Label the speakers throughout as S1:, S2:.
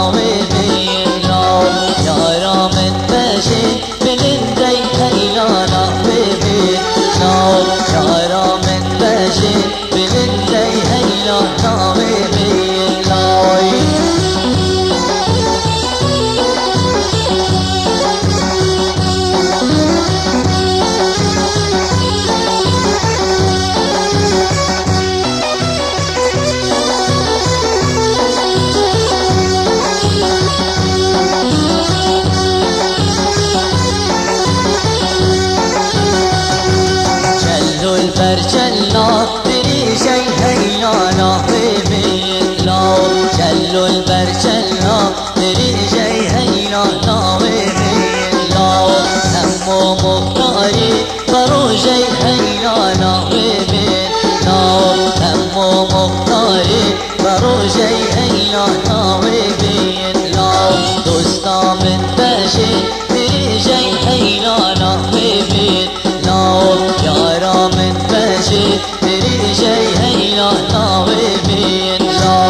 S1: ناوي بيلا يارا من بشي بلندي هيلا ناوي بيلا يارا من بشي بلندي هيلا ناوي بيلا برجلا بريجي هيلا ناوي بيلا جلو البرجلا بريجي هيلا ناوي بيلا همو مختاري بروجي هيلا ناوي بيلا همو مختاري بروجي هيلا ناوي بيلا دوستا من بشي بريجي هيلا ناوي بيلا يارا من بشي بريجي هيلا ناوي بيلا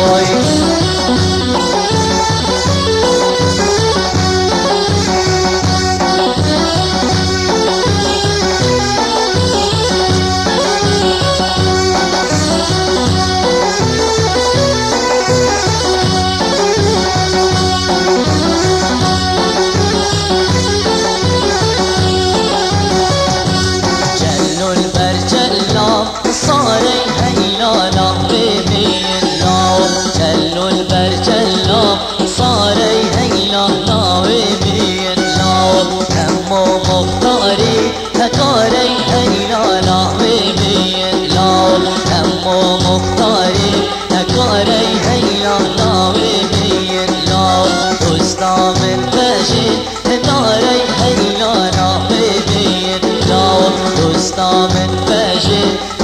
S1: صاري هيلا ناوي بيلا جلو البرجلا صاري هيلا ناوي بيلا همو مختاري هكاري هيلا ناوي بيلا همو مختاري هكاري هيلا ناوي بيلا دوستا من بشي هكاري هيلا ناوي بيلا دوستا من بشي